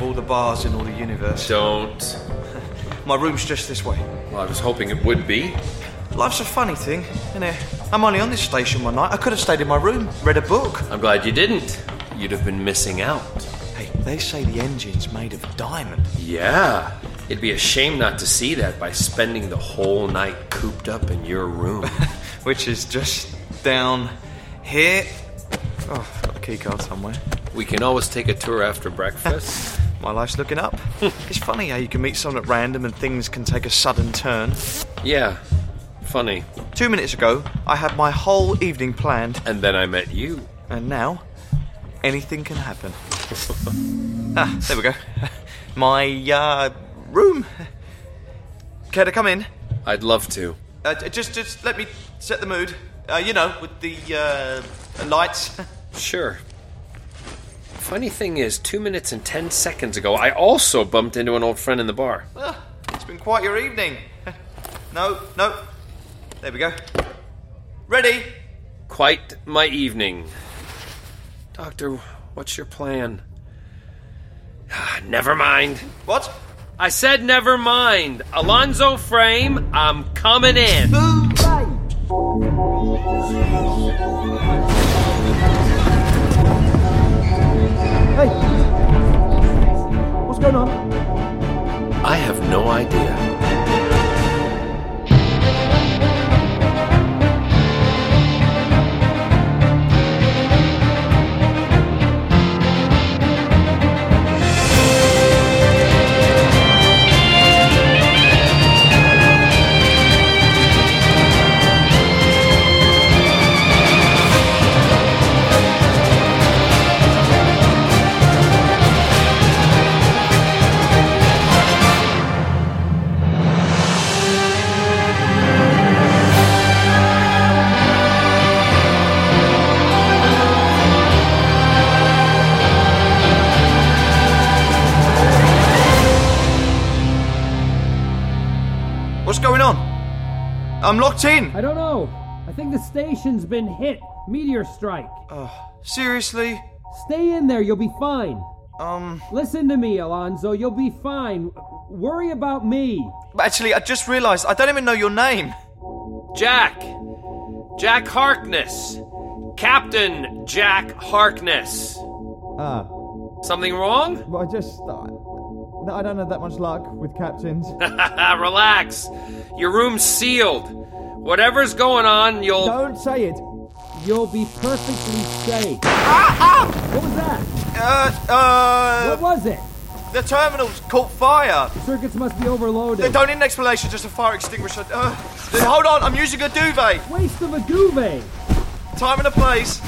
of all the bars in all the universe. Don't. My room's just this way. Well, I was hoping it would be. Life's a funny thing, isn't it? I'm only on this station one night. I could have stayed in my room, read a book. I'm glad you didn't. You'd have been missing out. Hey, they say the engine's made of diamond. Yeah. It'd be a shame not to see that by spending the whole night cooped up in your room. Which is just down here. Oh, I've got the keycard somewhere. We can always take a tour after breakfast. My life's looking up. It's funny how you can meet someone at random and things can take a sudden turn. Yeah, funny. 2 minutes ago, I had my whole evening planned. And then I met you. And now, anything can happen. There we go. My, room. Care to come in? I'd love to. Just let me set the mood. With the, lights. Sure. Funny thing is, 2 minutes and 10 seconds ago, I also bumped into an old friend in the bar. It's been quite your evening. No. There we go. Ready? Quite my evening. Doctor, what's your plan? Never mind. What? I said never mind. Alonzo Frame, I'm coming in. Hey! What's going on? I have no idea. What's going on? I'm locked in. I don't know. I think the station's been hit. Meteor strike. Seriously? Stay in there, you'll be fine. Listen to me, Alonzo, you'll be fine. Worry about me. Actually, I just realised I don't even know your name. Jack Harkness. Captain Jack Harkness. Something wrong? Well, I don't have that much luck with captains. Relax. Your room's sealed. Whatever's going on, you'll... Don't say it. You'll be perfectly safe. What was that? What was it? The terminal's caught fire. Circuits must be overloaded. They don't need an explanation, just a fire extinguisher. Hold on, I'm using a duvet. Waste of a duvet. Time and a place.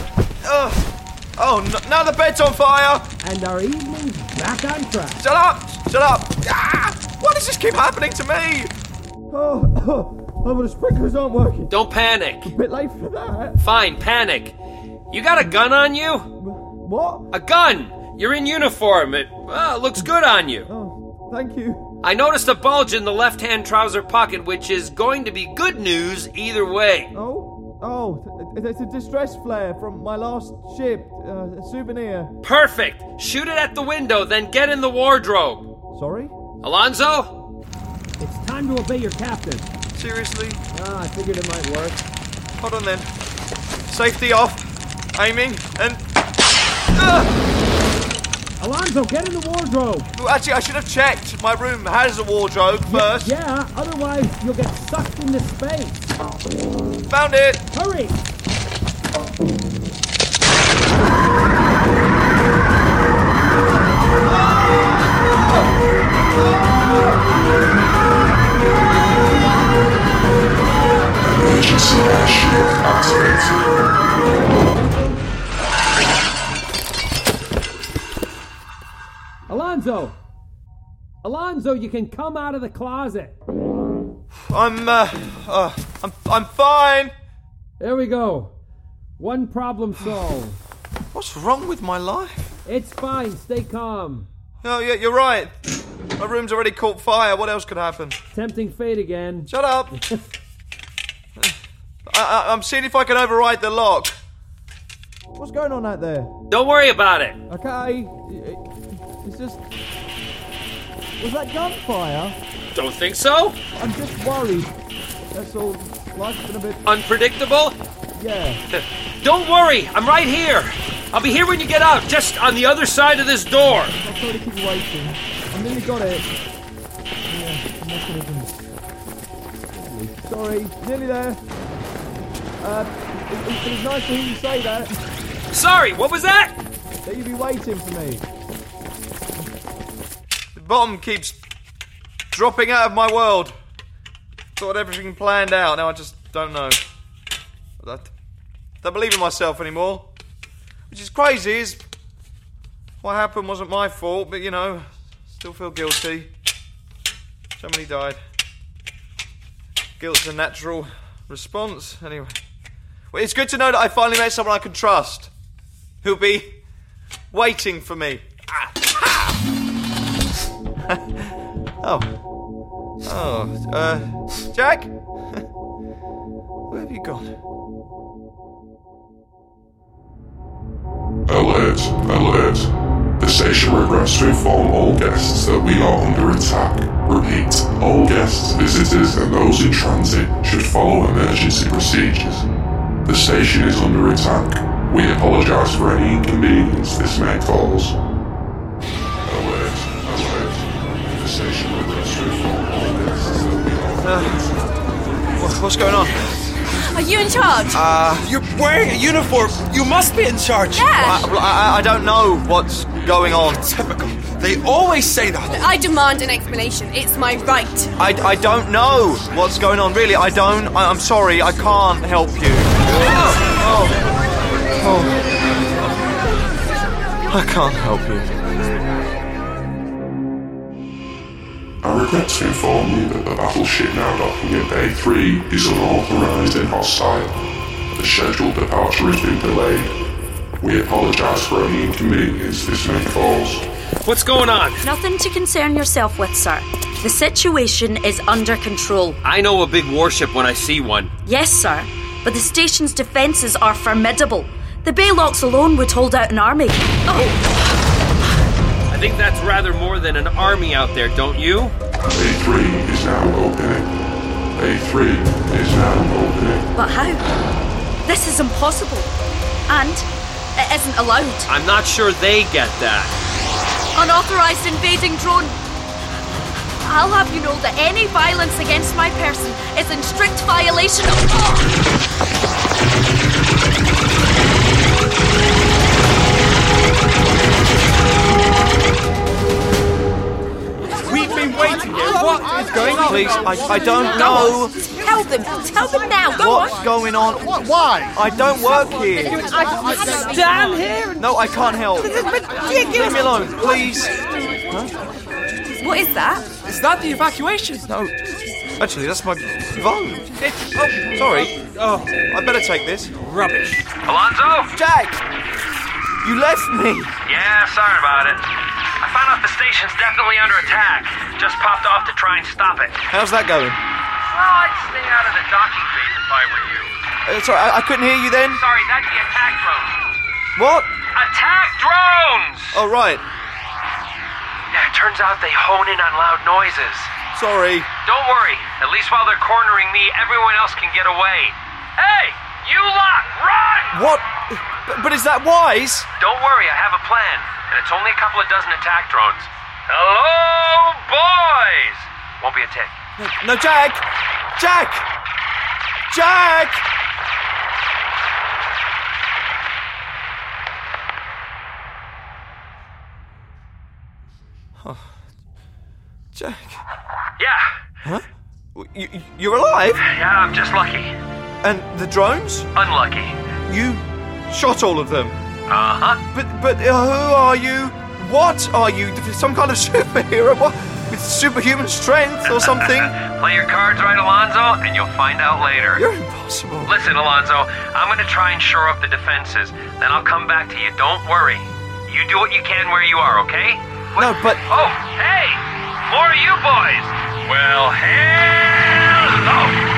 Now the bed's on fire. And our evening's back on track. Shut up! Why does this keep happening to me? The sprinklers aren't working. Don't panic. A bit late for that. Fine, panic. You got a gun on you? What? A gun! You're in uniform. It looks good on you. Oh, thank you. I noticed a bulge in the left-hand trouser pocket, which is going to be good news either way. It's a distress flare from my last ship. A souvenir. Perfect! Shoot it at the window, then get in the wardrobe. Sorry? Alonzo? It's time to obey your captain. Seriously? I figured it might work. Hold on then. Safety off. Aiming, and... Alonzo, get in the wardrobe! Well, actually, I should have checked. My room has a wardrobe first. Yeah, otherwise you'll get sucked into space. Found it! Hurry! Emergency air shield activated. Alonzo, you can come out of the closet. I'm fine. There we go. One problem solved. What's wrong with my life? It's fine. Stay calm. Oh, yeah, you're right. My room's already caught fire. What else could happen? Tempting fate again. Shut up. I'm seeing if I can override the lock. What's going on out there? Don't worry about it. Okay. It's just... Was that gunfire? Don't think so? I'm just worried. That's all. Life's been a bit... Unpredictable? Yeah. Don't worry, I'm right here. I'll be here when you get out, just on the other side of this door. I'll try to keep you waiting. I nearly got it. Yeah, mechanisms. Sorry, nearly there. It was nice to hear you say that. Sorry, what was that? That you'd be waiting for me. The bomb keeps dropping out of my world. Thought everything planned out, now I just don't know. I don't believe in myself anymore. Which is crazy, is what happened wasn't my fault, but you know, still feel guilty. Somebody died. Guilt's a natural response. Anyway. Well, it's good to know that I finally met someone I can trust. Who'll be waiting for me. Jack? Where have you gone? Alert, alert. The station regrets to inform all guests that we are under attack. Repeat, all guests, visitors, and those in transit should follow emergency procedures. The station is under attack. We apologize for any inconvenience this may cause. Alert, alert. The station regrets to inform all guests that we are under attack. What's going on? Are you in charge? You're wearing a uniform. You must be in charge. Yeah. I don't know what's going on. Typical. They always say that. I demand an explanation. It's my right. I don't know what's going on, really. I'm sorry, I can't help you. I can't help you. I regret to inform you that the battleship now docking at Bay 3 is unauthorized and hostile. The scheduled departure has been delayed. We apologize for any inconvenience this may cause. What's going on? Nothing to concern yourself with, sir. The situation is under control. I know a big warship when I see one. Yes, sir, but the station's defences are formidable. The Baylocks alone would hold out an army. I think that's rather more than an army out there, don't you? Bay 3 is now opening. Bay 3 is now opening. But how? This is impossible. And it isn't allowed. I'm not sure they get that. Unauthorised invading drone. I'll have you know that any violence against my person is in strict violation of law. We've been waiting here. What is going on? Please, I don't know Tell them. Tell them now. Go what's on. going on. Why? I don't work here. Stand here. No, I can't help. Leave me alone, please. What is that? Is that the evacuation? No, actually, that's my phone. Sorry. I better take this. Rubbish. Alonzo? Jack! You left me! Yeah, sorry about it. I found out the station's definitely under attack. Just popped off to try and stop it. How's that going? Well, I'd stay out of the docking phase if I were you. Sorry, I couldn't hear you then. Sorry, that'd be attack drones. What? Attack drones! Oh, right. Yeah, it turns out they hone in on loud noises. Sorry. Don't worry. At least while they're cornering me, everyone else can get away. Hey! You lot, run! What? But is that wise? Don't worry, I have a plan. And it's only a couple of dozen attack drones. Hello, boys! Won't be a tick. No, Jack! Jack! Jack! Oh. Jack? Yeah. Huh? You're alive? Yeah, I'm just lucky. And the drones? Unlucky. You shot all of them? Uh-huh. But who are you? What are you? Some kind of superhero? What? With superhuman strength or something? Play your cards right, Alonzo, and you'll find out later. You're impossible. Listen, Alonzo, I'm going to try and shore up the defenses. Then I'll come back to you. Don't worry. You do what you can where you are, okay? No, but... Oh, hey! More of you boys! Well, hell no!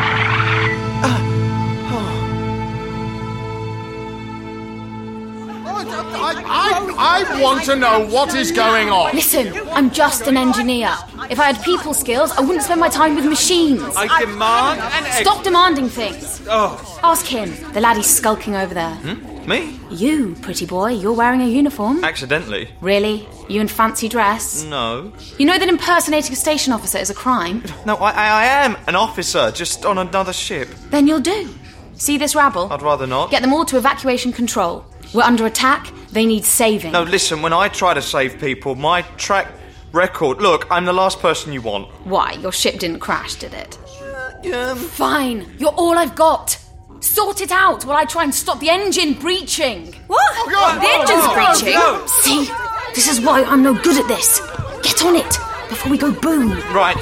I want to know what is going on. Listen, I'm just an engineer. If I had people skills, I wouldn't spend my time with machines. I demand an Stop demanding things. Oh. Ask him, the lad he's skulking over there. Me? You, pretty boy, you're wearing a uniform. Accidentally. Really? You in fancy dress? No. You know that impersonating a station officer is a crime? No, I am an officer, just on another ship. Then you'll do. See this rabble? I'd rather not. Get them all to evacuation control. We're under attack. They need saving. No, listen, when I try to save people, my track record... Look, I'm the last person you want. Why? Your ship didn't crash, did it? Yeah. Fine. You're all I've got. Sort it out while I try and stop the engine breaching. What? Oh, God. The engine's breaching? No. See? This is why I'm no good at this. Get on it before we go boom. Right.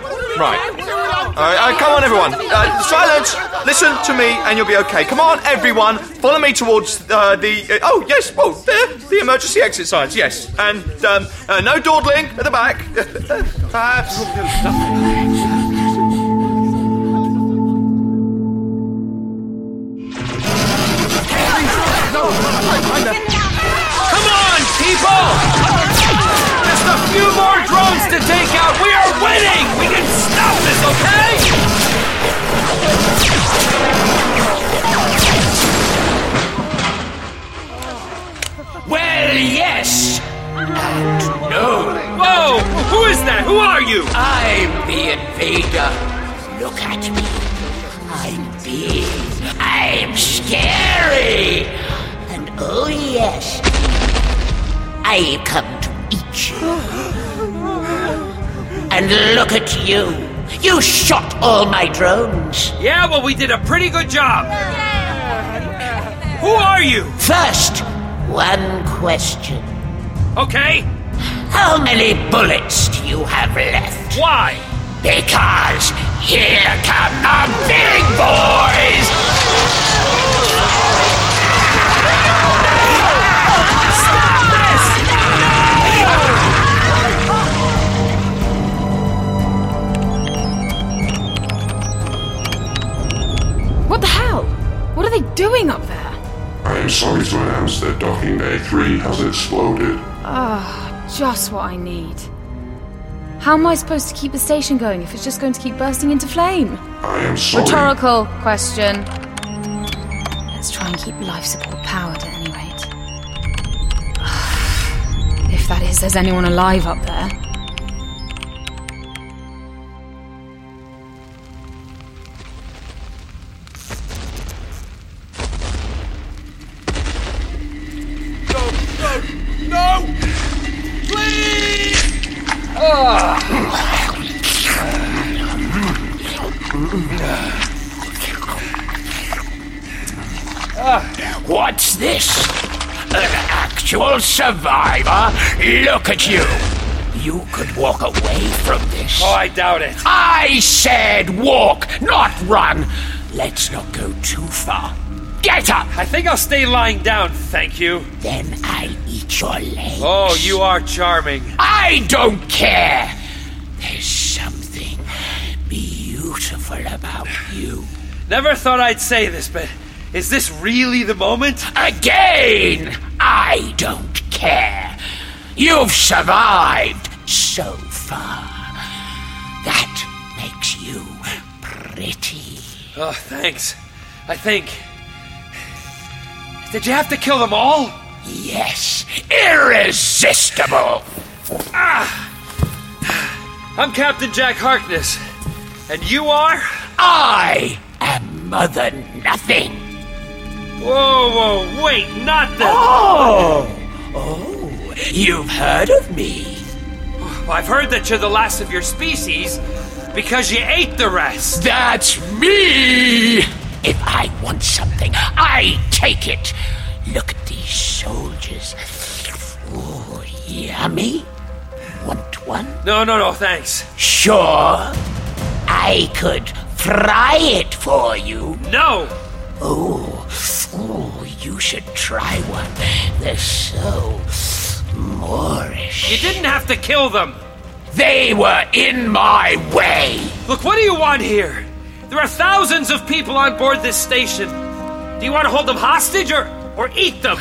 Come on, everyone. Silence. Listen to me and you'll be okay. Come on, everyone. Follow me towards the... oh, yes. Oh, there. The emergency exit signs, yes. And no dawdling at the back. Come on, people! Just a few more drones to take out. We are winning! We can stop this, okay? Well, yes. And no. Whoa! Who is that? Who are you? I'm the invader. Look at me. I'm big. I'm scary. And oh yes, I've come to eat you. And look at you. You shot all my drones. Yeah, well, we did a pretty good job. Who are you? First, one question. Okay. How many bullets do you have left? Why? Because here come the big boys! What the hell? What are they doing up there? I am sorry to announce that docking bay 3 has exploded. Just what I need. How am I supposed to keep the station going if it's just going to keep bursting into flame? I am sorry. Rhetorical question. Let's try and keep life support powered at any rate. If that is, there's anyone alive up there. No! Please! What's this? An actual survivor? Look at you! You could walk away from this. Oh, I doubt it. I said walk, not run. Let's not go too far. Get up! I think I'll stay lying down, thank you. Then I'll eat your legs. Oh, you are charming. I don't care. There's something beautiful about you. Never thought I'd say this, but is this really the moment? Again, I don't care. You've survived so far. That makes you pretty. Oh, thanks. I think... Did you have to kill them all? Yes, irresistible. I'm Captain Jack Harkness. And you are? I am Mother Nothing. Whoa, wait, not the... Oh, you've heard of me. I've heard that you're the last of your species because you ate the rest. That's me! If I want something, I take it. Look at these soldiers. Oh, yummy. Want one? No, thanks. Sure. I could fry it for you. No! Oh, you should try one. They're so Moorish. You didn't have to kill them. They were in my way. Look, what do you want here? There are thousands of people on board this station. Do you want to hold them hostage or or eat them.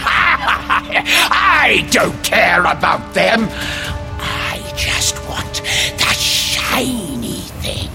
I don't care about them. I just want the shiny thing.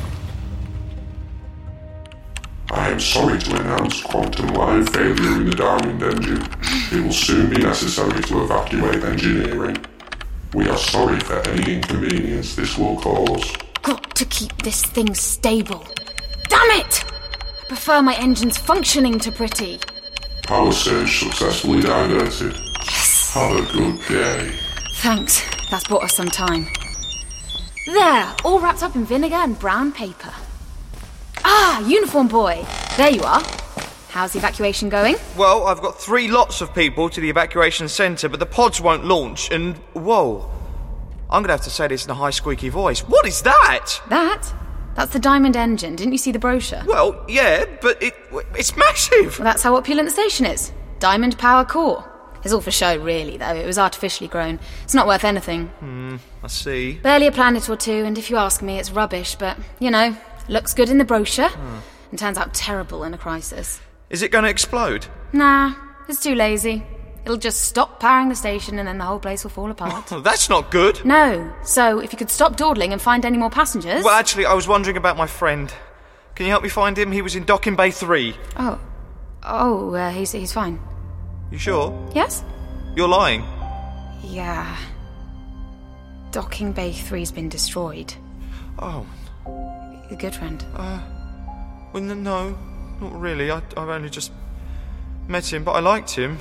I am sorry to announce quantum line failure in the Diamond engine. It will soon be necessary to evacuate engineering. We are sorry for any inconvenience this will cause. Got to keep this thing stable. Damn it! I prefer my engines functioning to pretty. Power surge successfully diverted. Yes! Have a good day. Thanks. That's bought us some time. There, all wrapped up in vinegar and brown paper. Ah, uniform boy. There you are. How's the evacuation going? Well, I've got 3 lots of people to the evacuation centre, but the pods won't launch, and... Whoa. I'm going to have to say this in a high squeaky voice. What is that? That's the Diamond engine. Didn't you see the brochure? Well, yeah, but it's massive. Well, that's how opulent the station is. Diamond Power Core. It's all for show, really, though. It was artificially grown. It's not worth anything. I see. Barely a planet or two, and if you ask me, it's rubbish, but, you know, looks good in the brochure, and turns out terrible in a crisis. Is it going to explode? Nah, it's too lazy. It'll just stop powering the station and then the whole place will fall apart. Oh, that's not good. No. So, if you could stop dawdling and find any more passengers... Well, actually, I was wondering about my friend. Can you help me find him? He was in Docking Bay 3. He's fine. You sure? Yes? You're lying. Yeah. Docking Bay 3's been destroyed. Oh. A good friend. Well, no, not really. I've only just met him, but I liked him.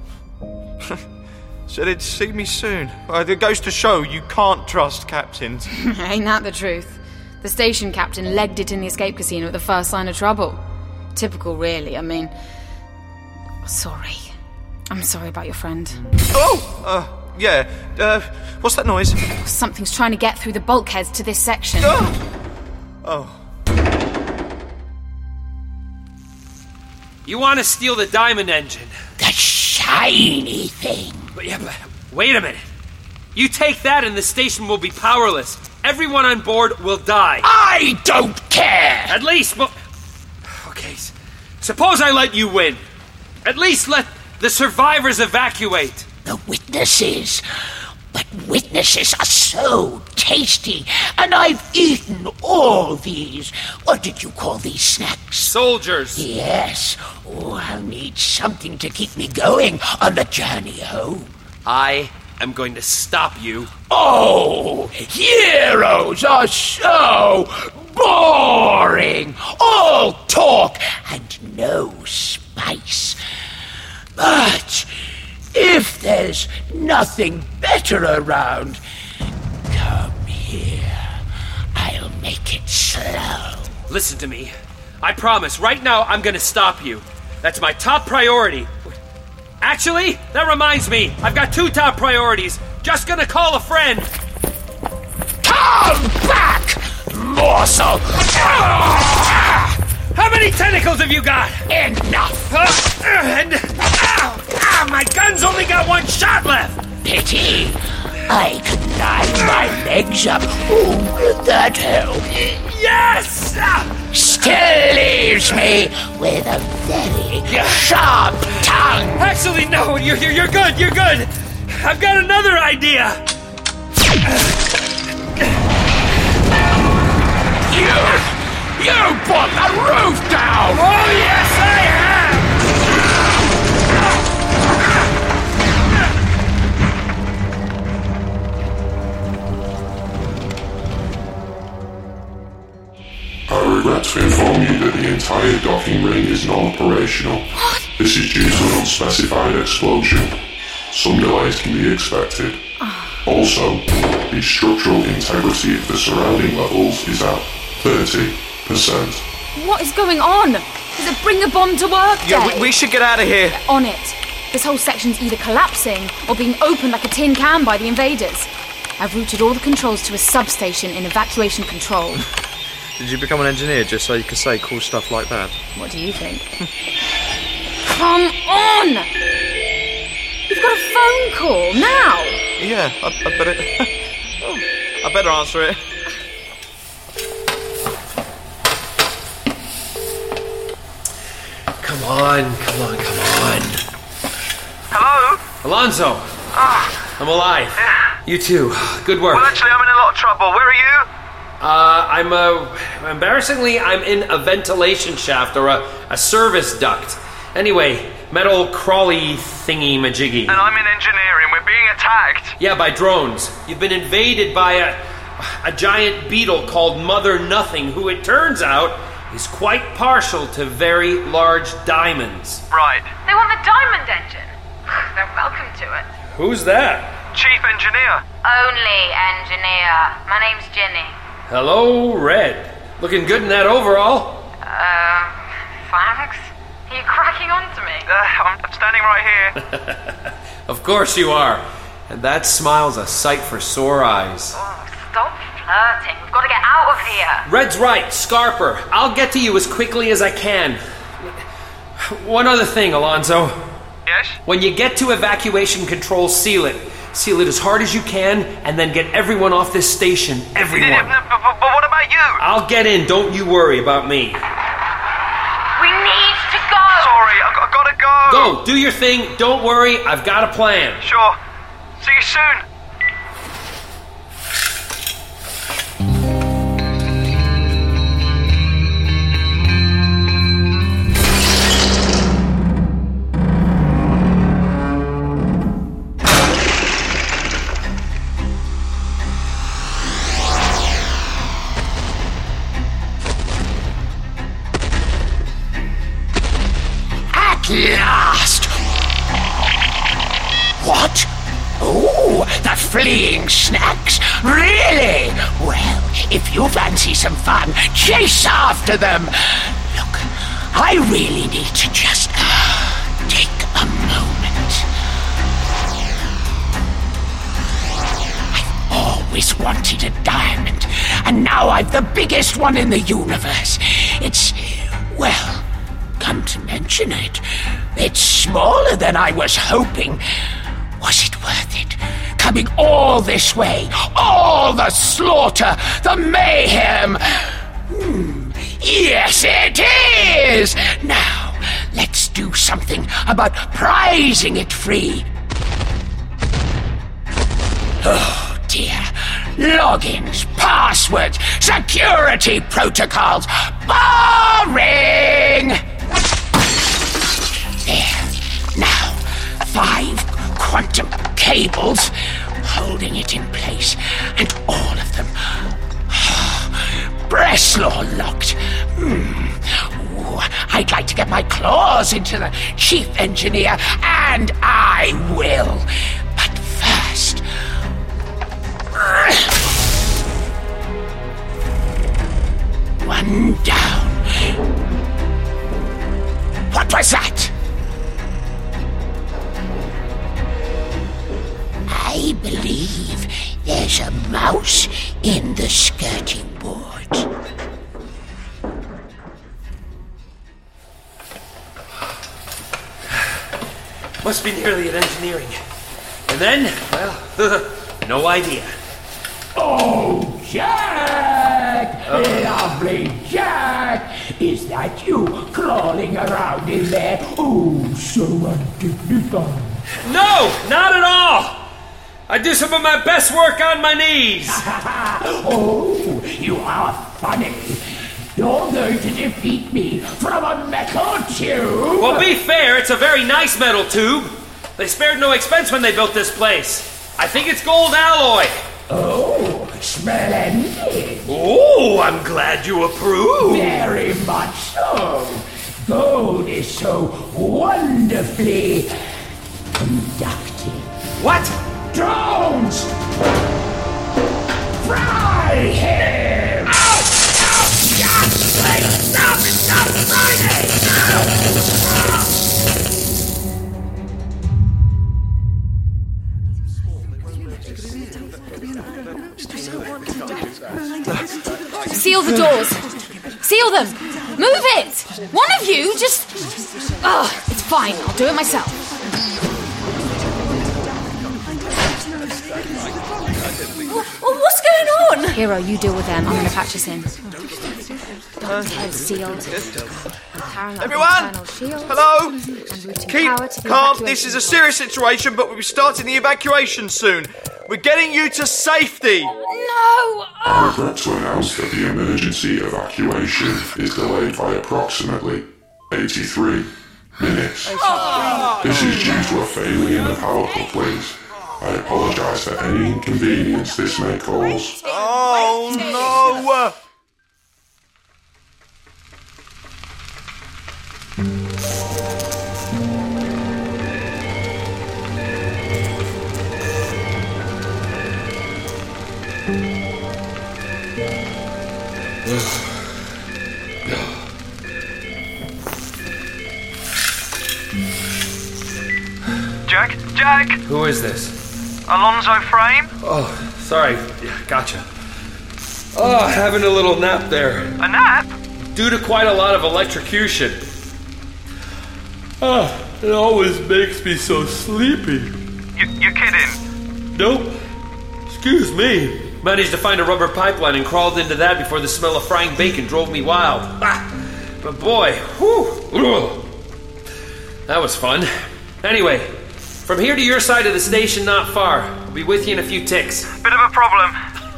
Said he'd see me soon. It goes to show you can't trust captains. Ain't that the truth? The station captain legged it in the escape casino at the first sign of trouble. Typical, really. I mean... Sorry. I'm sorry about your friend. Yeah. What's that noise? Something's trying to get through the bulkheads to this section. You want to steal the Diamond engine? The shiny thing. But wait a minute. You take that and the station will be powerless. Everyone on board will die. I don't care! At least, okay, suppose I let you win. At least let the survivors evacuate. The witnesses. But witnesses are so tasty, and I've eaten all these. What did you call these snacks? Soldiers. Yes. Oh, I'll need something to keep me going on the journey home. I am going to stop you. Oh, heroes are so boring. All talk and no spice. But if there's nothing better around, come here. I'll make it slow. Listen to me. I promise, right now I'm gonna stop you. That's my top priority. Actually, that reminds me, I've got 2 top priorities. Just gonna call a friend. Come back, morsel! How many tentacles have you got? Enough! My gun's only got 1 shot left! Pity. I could line my legs up. Oh, will that help? Yes! Still leaves me with a very sharp tongue. Actually, no, you're good, you're good. I've got another idea. You brought the roof down! Oh, yes, I have! I regret to inform you that the entire docking ring is non-operational. What? This is due to an unspecified explosion. Some delays can be expected. Also, the structural integrity of the surrounding levels is at 30%. What is going on? Is it bring the bomb to work day? Yeah, we should get out of here. On it. This whole section's either collapsing or being opened like a tin can by the invaders. I've routed all the controls to a substation in evacuation control. Did you become an engineer just so you could say cool stuff like that? What do you think? Come on! You've got a phone call now! Yeah, I better... I better answer it. Come on. Hello? Alonzo! I'm alive. Yeah. You too. Good work. Well, actually, I'm in a lot of trouble. Where are you? Embarrassingly, I'm in a ventilation shaft or a service duct. Anyway, metal crawly thingy-majiggy. And I'm in engineering. We're being attacked. Yeah, by drones. You've been invaded by a giant beetle called Mother Nothing, who it turns out is quite partial to very large diamonds. Right. They want the diamond engine. They're welcome to it. Who's that? Chief engineer. Only engineer. My name's Ginny. Hello, Red. Looking good in that overall. Thanks. Are you cracking on to me? I'm standing right here. Of course you are. And that smile's a sight for sore eyes. Oh, stop flirting. We've got to get out of here. Red's right, Scarper. I'll get to you as quickly as I can. One other thing, Alonzo. Yes? When you get to evacuation control, seal it. Seal it as hard as you can, and then get everyone off this station. Everyone. But what about you? I'll get in. Don't you worry about me. We need to go. Sorry, I've got to go. Go. Do your thing. Don't worry. I've got a plan. Sure. See you soon. Last! What? Oh, the fleeing snacks! Really? Well, if you fancy some fun, chase after them! Look, I really need to just take a moment. I've always wanted a diamond, and now I've the biggest one in the universe. It's, well, come to mention it, it's smaller than I was hoping. Was it worth it? Coming all this way, all the slaughter, the mayhem. Yes, it is! Now, let's do something about prizing it free. Oh, dear. Logins, passwords, security protocols. Boring! There. Now, 5 quantum cables holding it in place, and all of them Bresslaw locked. Ooh, I'd like to get my claws into the chief engineer, and I will. But first... One down. What was that? I believe there's a mouse in the skirting board. Must be nearly at engineering. And then, well, no idea. Oh, Jack! Lovely Jack! Is that you crawling around in there? Oh, so undignified. No, not at all! I do some of my best work on my knees. Oh, you are funny. You're going to defeat me from a metal tube? Well, be fair, it's a very nice metal tube. They spared no expense when they built this place. I think it's gold alloy. Oh, splendid. Oh, I'm glad you approve. Very much so. Gold is so wonderfully conductive. What? Drones! Fry him! Out! Stop fighting! Seal the doors. Seal them. Move it. One of you just... Oh, it's fine. I'll do it myself. What's going on? Hero, you deal with them. I'm going to patch us in. Head sealed. Everyone! Hello? Keep power to the calm. evacuation This is a pod. serious situation, but we'll be starting the evacuation soon. We're getting you to safety. No! I regret to announce that the emergency evacuation is delayed by approximately 83 minutes. This is due to a failure in the power couplings. I apologise for any inconvenience this may cause. Oh no! Jack! Who is this? Alonzo Frame? Oh, sorry. Yeah, gotcha. Oh, having a little nap there. A nap? Due to quite a lot of electrocution. Oh, it always makes me so sleepy. You kidding? Nope. Excuse me. Managed to find a rubber pipeline and crawled into that before the smell of frying bacon drove me wild. But boy, whew, that was fun. Anyway, from here to your side of the station, not far. I'll be with you in a few ticks. Bit of a problem.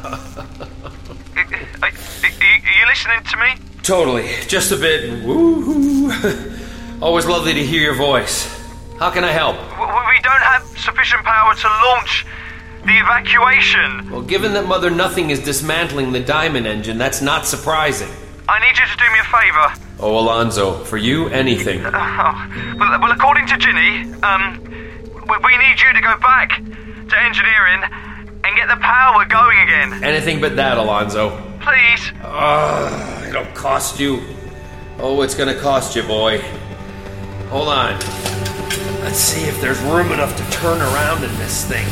Are you listening to me? Totally. Just a bit. Woo-hoo. Always lovely to hear your voice. How can I help? We don't have sufficient power to launch the evacuation. Well, given that Mother Nothing is dismantling the Diamond Engine, that's not surprising. I need you to do me a favour. Oh, Alonzo, for you, anything. Well, according to Ginny, we need you to go back to engineering and get the power going again. Anything but that, Alonzo. Please. It'll cost you. Oh, it's gonna cost you, boy. Hold on. Let's see if there's room enough to turn around in this thing.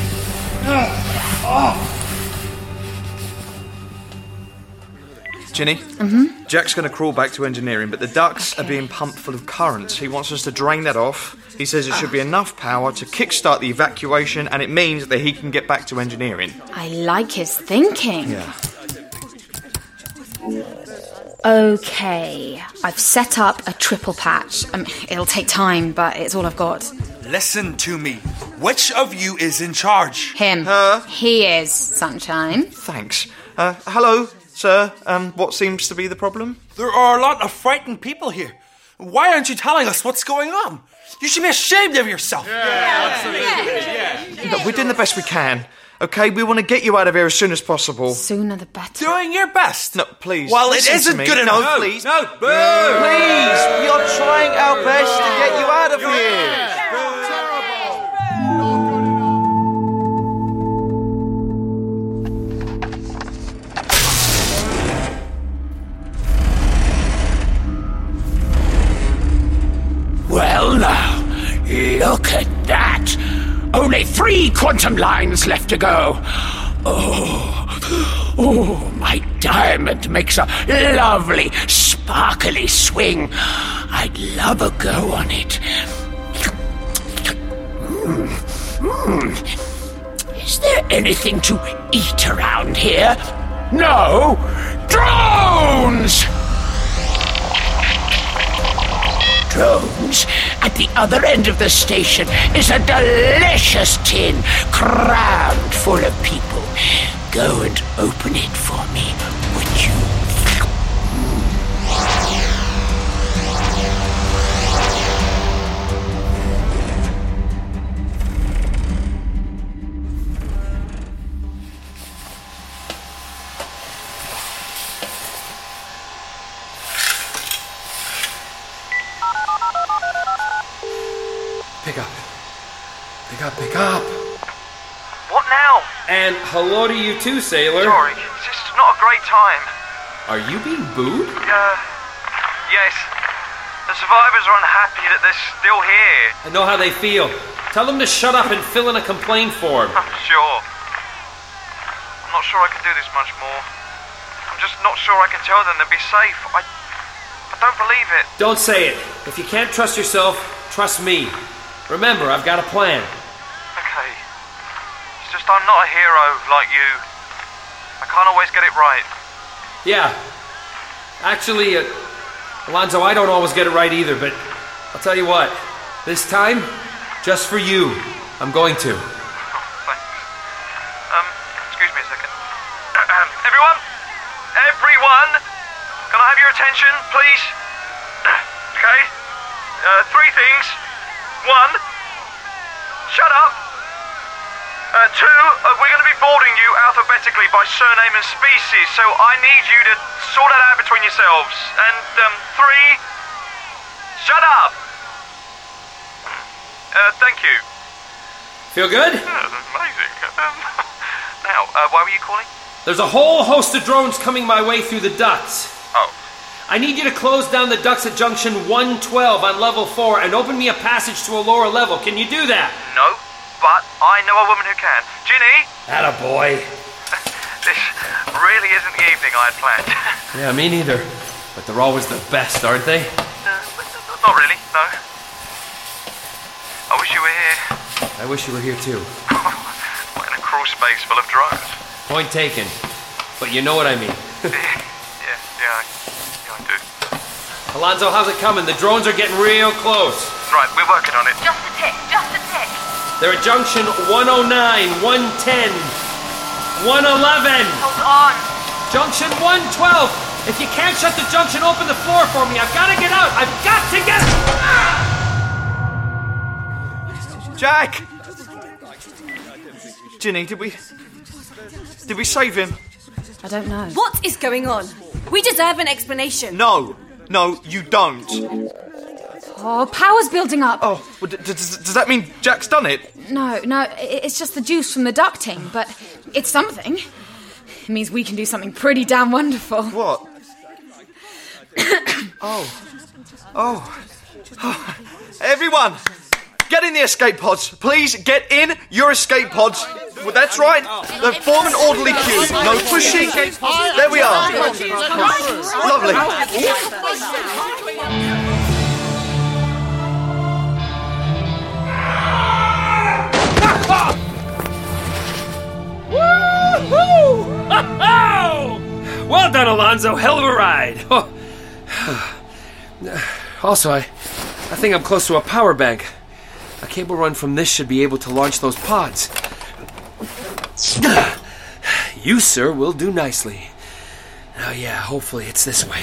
Ginny? Mm-hmm. Jack's going to crawl back to engineering, but the ducts are being pumped full of currents. He wants us to drain that off. He says it should be enough power to kickstart the evacuation, and it means that he can get back to engineering. I like his thinking. Yeah. Okay, I've set up a triple patch. It'll take time, but it's all I've got. Listen to me. Which of you is in charge? Him. He is, Sunshine. Thanks. Hello, sir. What seems to be the problem? There are a lot of frightened people here. Why aren't you telling us what's going on? You should be ashamed of yourself. Look, we're doing the best we can. Okay, we want to get you out of here as soon as possible. Sooner the better. Doing your best. No, please. Well, it listen isn't to me. good enough. No, please. No, boo! Please, we are trying our best to get you out of here. Well now, look at that. Only 3 quantum lines left to go. Oh, my diamond makes a lovely, sparkly swing. I'd love a go on it. Is there anything to eat around here? No? Drones! Drones, at the other end of the station is a delicious tin crammed full of people. Go and open it for me, would you? Pick up. What now? And hello to you too, sailor. Sorry, it's just not a great time. Are you being booed? Yes. The survivors are unhappy that they're still here. I know how they feel. Tell them to shut up and fill in a complaint form. Sure. I'm not sure I can do this much more. I'm just not sure I can tell them they'll be safe. I don't believe it. Don't say it. If you can't trust yourself, trust me. Remember, I've got a plan. Okay. It's just I'm not a hero like you. I can't always get it right. Yeah. Actually, Alonzo, I don't always get it right either, but I'll tell you what. This time, just for you. I'm going to. Thanks. Excuse me a second. Everyone! Can I have your attention, please? Okay. 3 things. 1, shut up. 2, we're going to be boarding you alphabetically by surname and species, so I need you to sort that out between yourselves. And 3, shut up. Thank you. Feel good? Amazing. Now, why were you calling? There's a whole host of drones coming my way through the ducts. Oh. I need you to close down the ducts at junction 112 on level 4 and open me a passage to a lower level. Can you do that? No, but I know a woman who can. Ginny! Attaboy. This really isn't the evening I had planned. Yeah, me neither. But they're always the best, aren't they? Not really, no. I wish you were here. I wish you were here too. What, in a crawl space full of drones? Point taken. But you know what I mean. Yeah, I do. Alonzo, how's it coming? The drones are getting real close. Right, we're working on it. Just a tick, just a tick. They're at junction 109, 110, 111. Hold on. Junction 112. If you can't shut the junction, open the floor for me. I've got to get out. I've got to get... Jack! Ginny, did we save him? I don't know. What is going on? We deserve an explanation. No, you don't. Oh, power's building up. Oh, well, does that mean Jack's done it? No, it's just the juice from the ducting, but it's something. It means we can do something pretty damn wonderful. What? Oh. Everyone, get in the escape pods. Please, get in your escape pods. Well, that's right. Form an orderly queue. No pushing. There we are. Lovely. Well done, Alonzo. Hell of a ride. Also, I think I'm close to a power bank. A cable run from this should be able to launch those pods. You, sir, will do nicely. Oh, yeah, hopefully it's this way.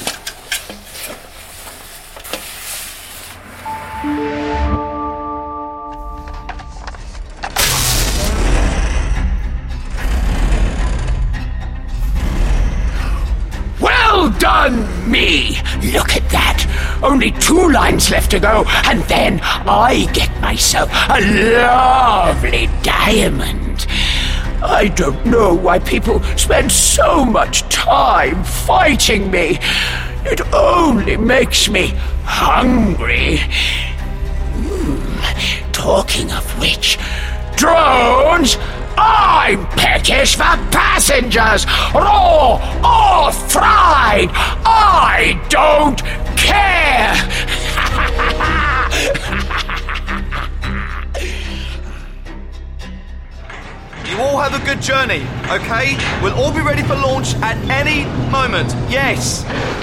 Well done, me! Look at that! Only 2 lines left to go, and then I get myself a lovely diamond. I don't know why people spend so much time fighting me. It only makes me hungry. Talking of which, drones, I'm peckish for passengers, raw or fried. I don't care. You all have a good journey, okay? We'll all be ready for launch at any moment. Yes.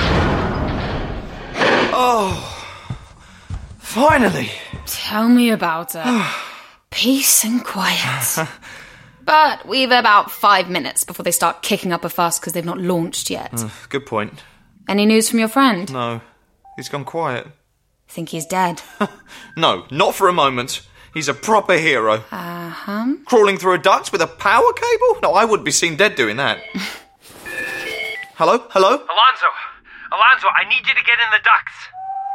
Oh. Finally. Tell me about it. Peace and quiet. But we've about 5 minutes before they start kicking up a fuss because they've not launched yet. Good point. Any news from your friend? No. He's gone quiet. Think he's dead? No, not for a moment. He's a proper hero. Uh-huh. Crawling through a duct with a power cable? No, I wouldn't be seen dead doing that. Hello? Alonzo, I need you to get in the ducts.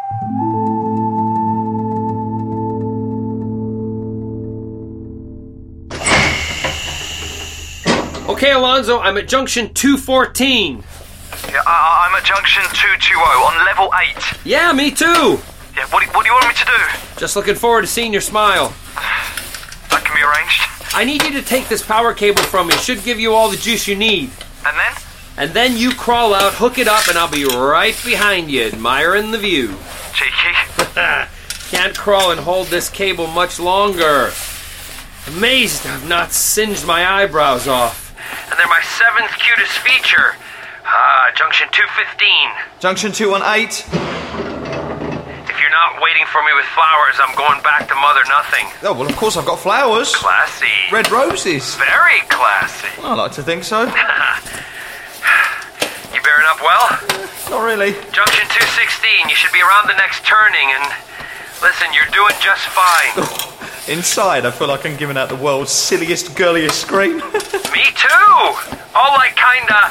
Okay, Alonzo, I'm at junction 214. Yeah, I'm at junction 220 on level 8. Yeah, me too. Yeah, what do you want me to do? Just looking forward to seeing your smile. That can be arranged. I need you to take this power cable from me. It should give you all the juice you need. And then? And then you crawl out, hook it up, and I'll be right behind you, admiring the view. Cheeky. Can't crawl and hold this cable much longer. Amazed I've not singed my eyebrows off. And they're my 7th cutest feature. Junction 215. Junction 218. If you're not not waiting for me with flowers. I'm going back to Mother Nothing. Oh, well, of course I've got flowers. Classy. Red roses. Very classy. I like to think so. You bearing up well? Not really. Junction 216. You should be around the next turning, and listen, you're doing just fine. Inside, I feel like I'm giving out the world's silliest, girliest scream. Me too. All like kinda...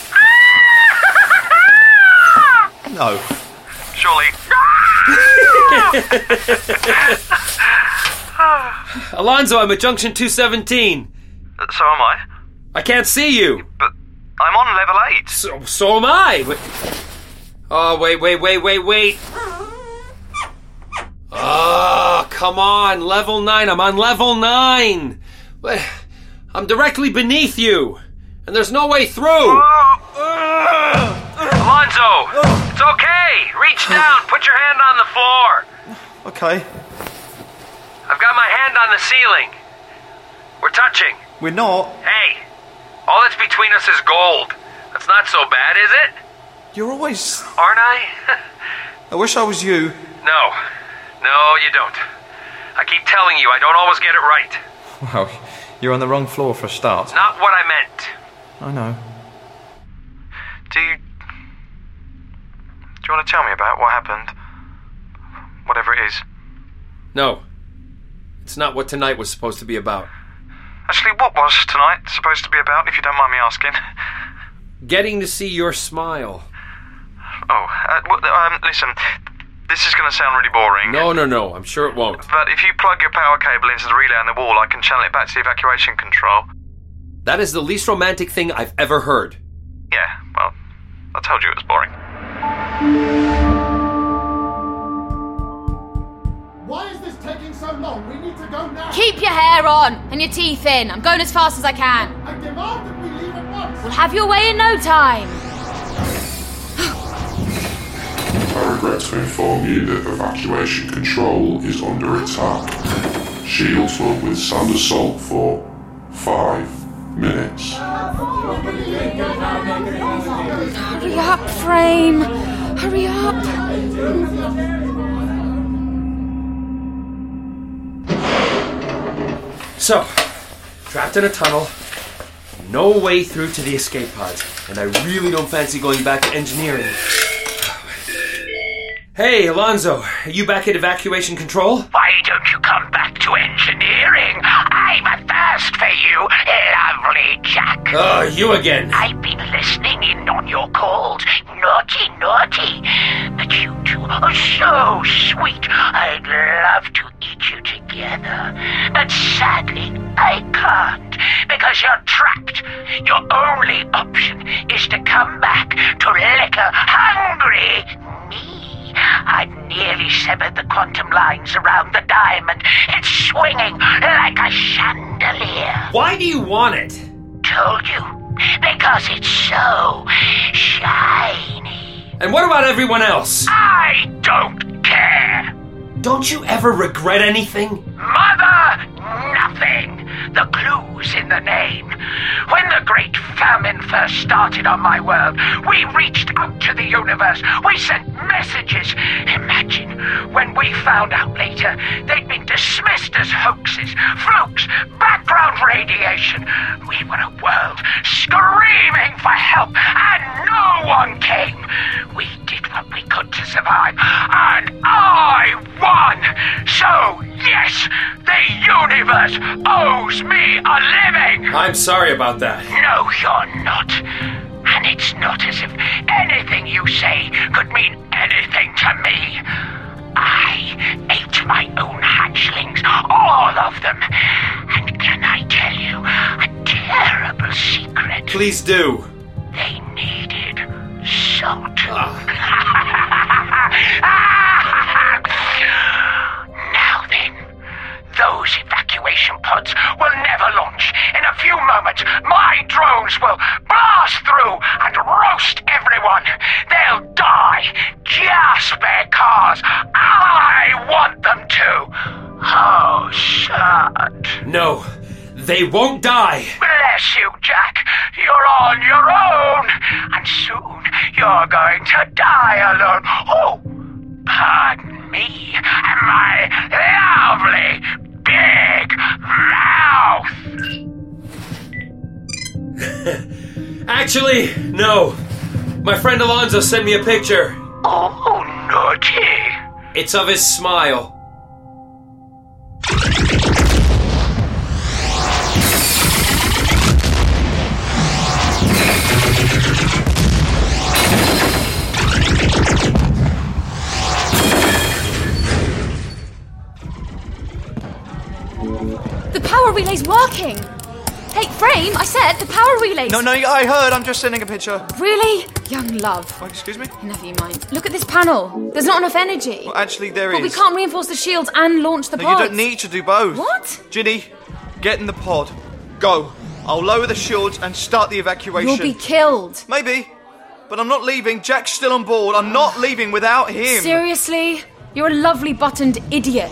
No. Surely. Alonzo, I'm at Junction 217. So am I. I can't see you. But I'm on level 8. So am I. Oh, wait. Oh, come on. Level 9. I'm on level 9. I'm directly beneath you. And there's no way through. Alonzo, it's okay. Reach down. Put your hand on the floor. Okay. I've got my hand on the ceiling. We're touching. We're not. Hey, all that's between us is gold. That's not so bad, is it? You're always... Aren't I? I wish I was you. No, you don't. I keep telling you, I don't always get it right. Well, you're on the wrong floor for a start. Not what I meant. I know. Do you want to tell me about what happened? Whatever it is. No. It's not what tonight was supposed to be about. Actually, what was tonight supposed to be about, if you don't mind me asking? Getting to see your smile. Oh, listen, this is going to sound really boring. No, I'm sure it won't. But if you plug your power cable into the relay on the wall, I can channel it back to the evacuation control. That is the least romantic thing I've ever heard. Yeah, well, I told you it was boring. Why is this taking so long? We need to go now. Keep your hair on and your teeth in. I'm going as fast as I can. I demand that we leave at once. We'll have your way in no time. I regret to inform you that evacuation control is under attack. Shields will withstand assault for 5 minutes. Hurry up, Frame. Hurry up. So, trapped in a tunnel, no way through to the escape pods, and I really don't fancy going back to engineering. Hey, Alonzo, are you back at evacuation control? Why don't you come back to engineering? I'm athirst for you, lovely Jack. You again. I've been listening in on your calls. Naughty. But you two are so sweet. I'd love to eat you together. But sadly, I can't, because you're trapped. Your only option is to come back to liquor hungry me. I've nearly severed the quantum lines around the diamond. It's swinging like a chandelier. Why do you want it? Told you. Because it's so shiny. And what about everyone else? I don't care. Don't you ever regret anything? Mother Nothing. The clue's in the name. When the great famine first started on my world, we reached out to the universe. We sent messages. Imagine when we found out later they'd been dismissed as hoaxes, flukes, background radiation. We were a world screaming for help, and no one came. We did what we could to survive, and I won. So, yes, the universe owes me a living. I'm sorry about that. No, you're not. And it's not as if anything you say could mean anything to me. I ate my own hatchlings, all of them. And can I tell you a terrible secret? Please do. They needed salt. Now then, those evacuation pods will never launch. In a few moments, my drones will blast through and roast everyone. They'll die just because I want them to. Oh, sad. No, they won't die. Bless you, Jack. You're on your own. And soon you're going to die alone. Oh, pardon me and my lovely big mouth. Actually, no. My friend Alonzo sent me a picture. Oh, naughty. It's of his smile. The power relay's working! Hey, Frame, I said the power relay's... No, I heard. I'm just sending a picture. Really? Young love. Oh, excuse me? Never you mind. Look at this panel. There's not enough energy. Well, actually, there But is. we can't reinforce the shields and launch the No, pods. you don't need to do both. What? Ginny, get in the pod. Go. I'll lower the shields and start the evacuation. You'll be killed. Maybe. But I'm not leaving. Jack's still on board. I'm not leaving without him. Seriously? You're a lovely buttoned idiot.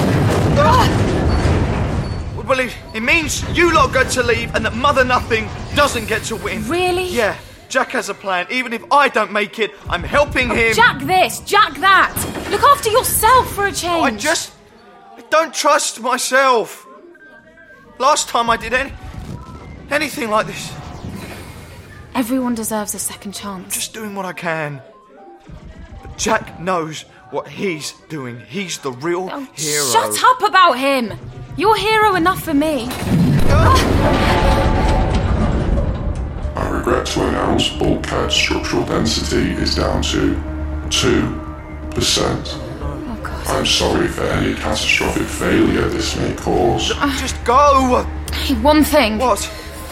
Well, it means you lot get to leave and that Mother Nothing doesn't get to win. Really? Yeah. Jack has a plan. Even if I don't make it, I'm helping him. Jack this, Jack that. Look after yourself for a change. I don't trust myself. Last time I did anything like this. Everyone deserves a second chance. Just doing what I can. But Jack knows what he's doing. He's the real hero. Shut up about him. You're hero enough for me. I regret to announce bulkhead structural density is down to 2%. I'm sorry for any catastrophic failure this may cause. Just go! Hey, one thing. What?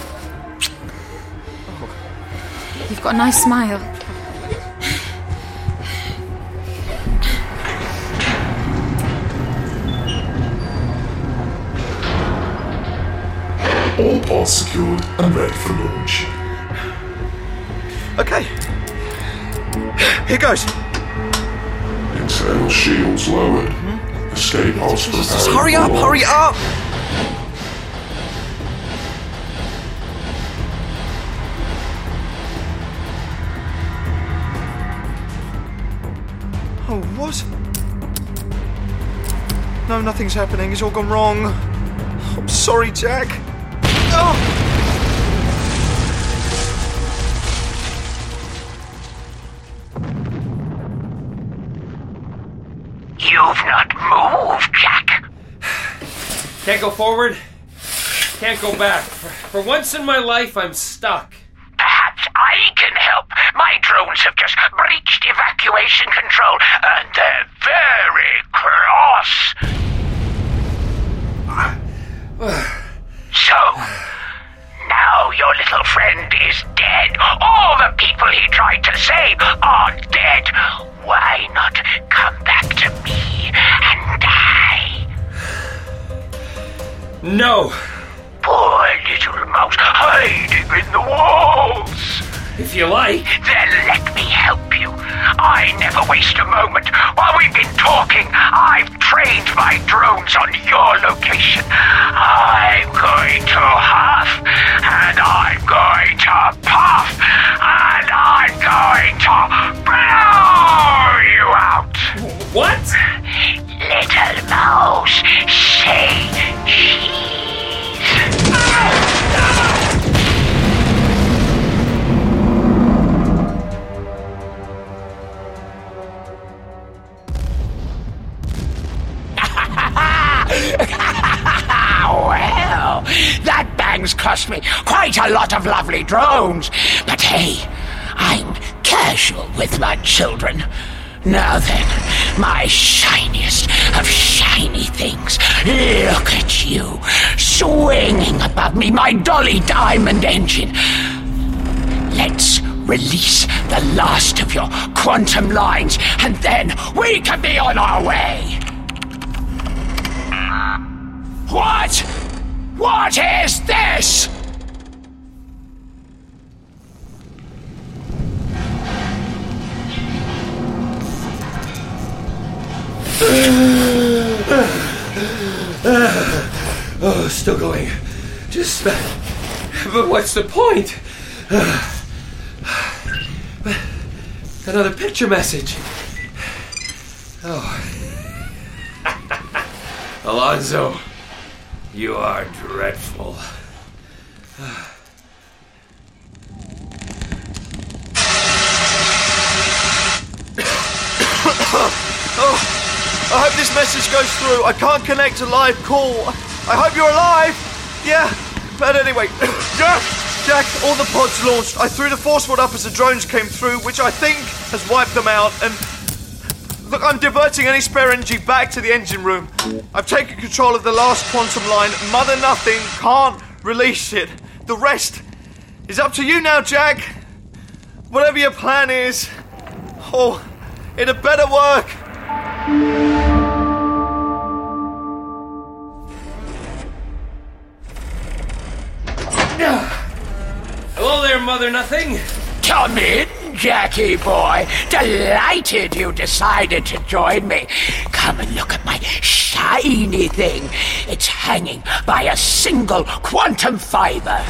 You've got a nice smile. All pods secured and ready for launch. Okay. Here goes. Internal shields lowered. Escape pods prepared. Just hurry up, hurry up! Oh, what? No, nothing's happening. It's all gone wrong. I'm sorry, Jack. Oh! You've not moved, Jack. Can't go forward. Can't go back. For once in my life, I'm stuck. Perhaps I can help. My drones have just breached evacuation control, and they're very cross. So, now your little friend is dead. All the people he tried to save are dead. Why not come back to me and die? No. Poor little mouse hiding in the walls. If you like. Then let me help you. I never waste a moment. While we've been talking, I've trained my drones on your location. I'm going to huff, and I'm going to puff, and I'm going to blow you out. What? Little mouse, say cheese. Well, that bang's cost me quite a lot of lovely drones. But hey, I'm casual with my children. Now then, my shiniest of shiny things, look at you, swinging above me, my Dolly Diamond engine. Let's release the last of your quantum lines, and then we can be on our way. What? What is this? Oh, still going. Just... but what's the point? Another picture message. Oh... Alonzo, you are dreadful. I hope this message goes through. I can't connect a live call. I hope you're alive. Yeah, but anyway. Jack, all the pods launched. I threw the force field up as the drones came through, which I think has wiped them out. And look, I'm diverting any spare energy back to the engine room. I've taken control of the last quantum line. Mother Nothing can't release it. The rest is up to you now, Jack. Whatever your plan is. Oh, it had better work. Hello there, Mother Nothing. Come in, Jackie boy. Delighted you decided to join me. Come and look at my shiny thing. It's hanging by a single quantum fiber.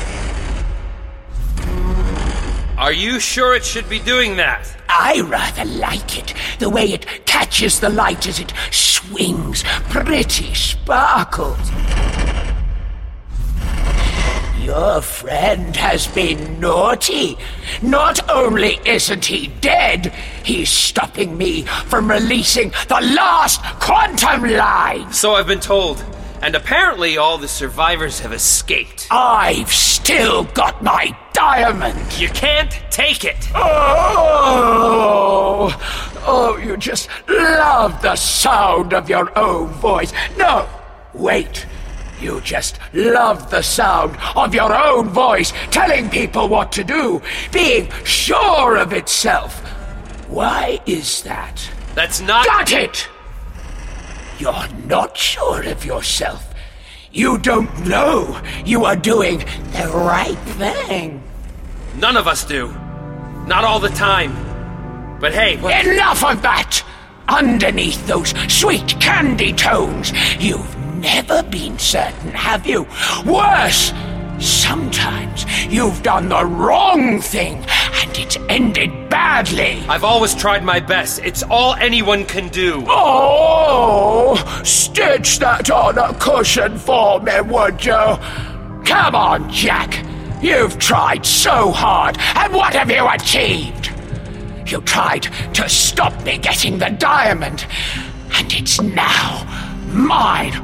Are you sure it should be doing that? I rather like it, the way it catches the light as it swings. Pretty sparkles. Your friend has been naughty. Not only isn't he dead, he's stopping me from releasing the last quantum line. So I've been told. And apparently all the survivors have escaped. I've still got my diamond. You can't take it. Oh, you just love the sound of your own voice. No, wait. You just love the sound of your own voice telling people what to do, being sure of itself. Why is that? That's not... Got it! You're not sure of yourself. You don't know you are doing the right thing. None of us do. Not all the time. But hey... Enough of that! Underneath those sweet candy tones, you've never been certain, have you? Worse, sometimes you've done the wrong thing and it's ended badly. I've always tried my best. It's all anyone can do. Oh, stitch that on a cushion for me, would you? Come on, Jack. You've tried so hard, and what have you achieved? You tried to stop me getting the diamond, and it's now mine.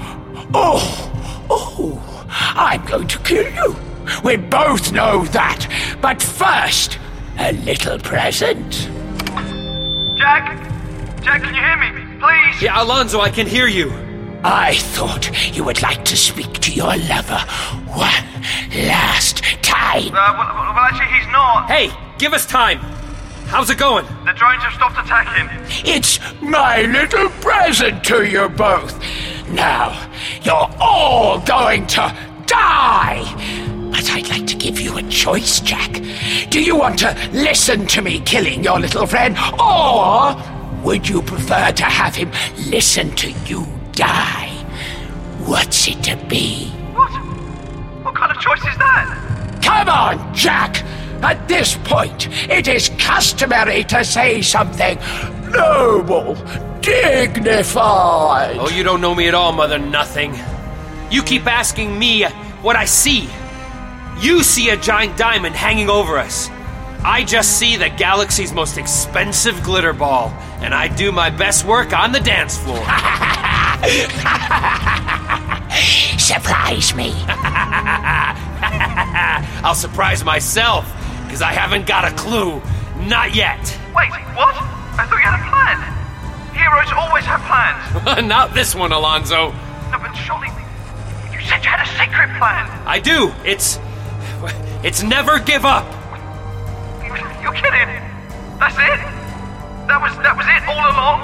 Oh, I'm going to kill you. We both know that. But first, a little present. Jack, can you hear me? Please? Yeah, Alonzo, I can hear you. I thought you would like to speak to your lover one last time. Well, actually, he's not. Hey, give us time. How's it going? The drones have stopped attacking. It's my little present to you both. Now, you're all going to die! But I'd like to give you a choice, Jack. Do you want to listen to me killing your little friend, or would you prefer to have him listen to you die? What's it to be? What? What kind of choice is that? Come on, Jack! At this point, it is customary to say something noble, dignified. Oh, you don't know me at all, Mother Nothing. You keep asking me what I see. You see a giant diamond hanging over us. I just see the galaxy's most expensive glitter ball, and I do my best work on the dance floor. Surprise me. I'll surprise myself, because I haven't got a clue. Not yet. Wait, what? I thought you had a plan. Heroes always have plans. Not this one, Alonzo. No, but surely... You said you had a secret plan. I do. It's never give up. You're kidding. That's it? That was it all along?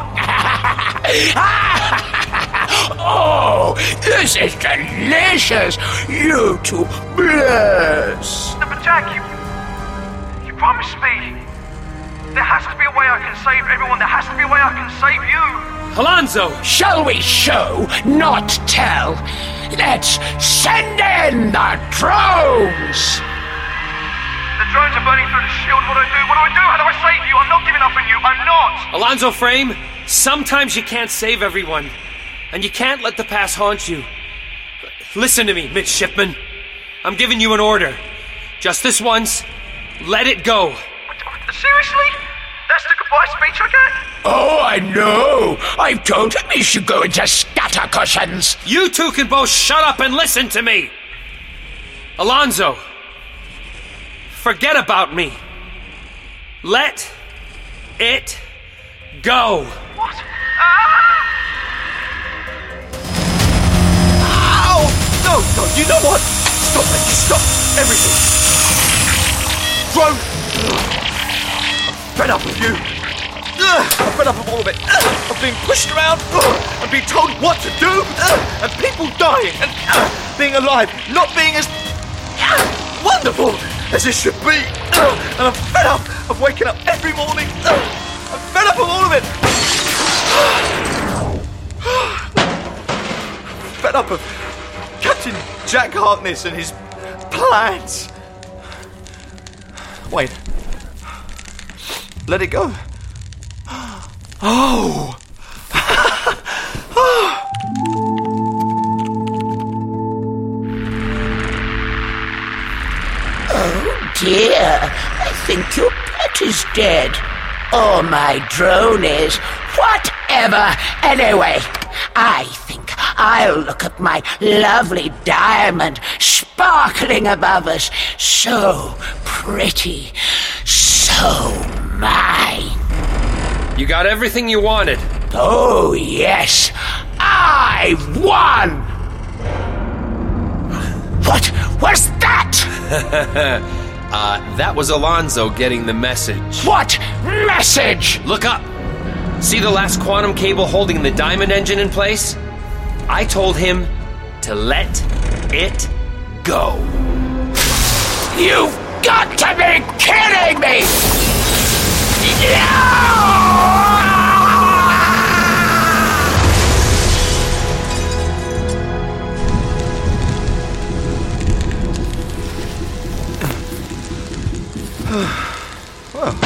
Oh, this is delicious. You two bless. No, but Jack, you promised me. There has to be a way I can save everyone. There has to be a way I can save you. Alonzo! Shall we show, not tell? Let's send in the drones! The drones are burning through the shield. What do I do? What do I do? How do I save you? I'm not giving up on you. I'm not! Alonzo Frame, sometimes you can't save everyone. And you can't let the past haunt you. Listen to me, midshipman. I'm giving you an order. Just this once, let it go. Seriously? That's the goodbye speech I get? Oh, I know. I've told him he should go into scatter cushions. You two can both shut up and listen to me. Alonzo, forget about me. Let it go. What? Ow! No, you know what? Stop it. Stop everything. Drone! I'm fed up with you. I'm fed up of all of it. I'm being pushed around. I'm being told what to do. And people dying. And being alive. Not being as wonderful as it should be. And I'm fed up of waking up every morning. I'm fed up of all of it. Fed up of Captain Jack Harkness and his plans. Wait. Let it go. Oh. Oh dear, I think your pet is dead. Or my drone is. Whatever. Anyway, I think I'll look at my lovely diamond sparkling above us. So pretty. So mine. You got everything you wanted. Oh, yes. I won! What was that? That was Alonzo getting the message. What message? Look up. See the last quantum cable holding the diamond engine in place? I told him to let it go. You've got to be kidding me! Well,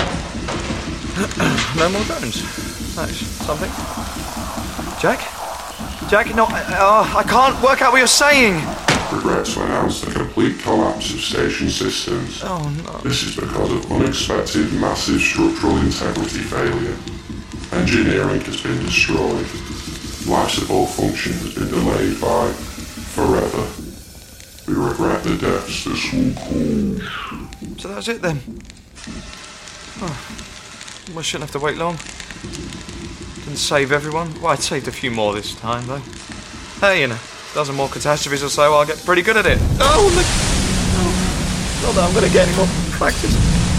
no more drones. That's something. Jack? Jack, no, I can't work out what you're saying. Regret to announce the complete collapse of station systems. Oh no. This is because of unexpected massive structural integrity failure. Engineering has been destroyed. Life support function has been delayed by forever. We regret the deaths this will cause. So that's it then. Oh. Well, I shouldn't have to wait long. Didn't save everyone. Well, I'd saved a few more this time though. Hey, a dozen more catastrophes or so, I'll get pretty good at it. Oh, look! Oh, not that I'm going to get any more practice.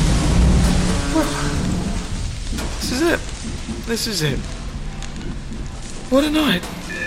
This is it. This is it. What a night.